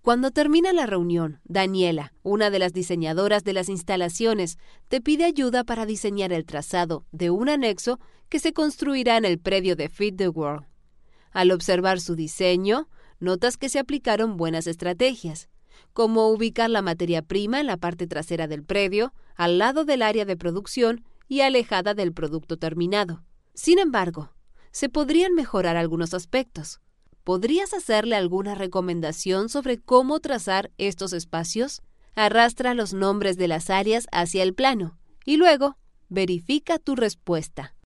Cuando termina la reunión, Daniela, una de las diseñadoras de las instalaciones, te pide ayuda para diseñar el trazado de un anexo que se construirá en el predio de Feed the World. Al observar su diseño, notas que se aplicaron buenas estrategias, como ubicar la materia prima en la parte trasera del predio, al lado del área de producción y alejada del producto terminado. Sin embargo, se podrían mejorar algunos aspectos. ¿Podrías hacerle alguna recomendación sobre cómo trazar estos espacios? Arrastra los nombres de las áreas hacia el plano y luego verifica tu respuesta.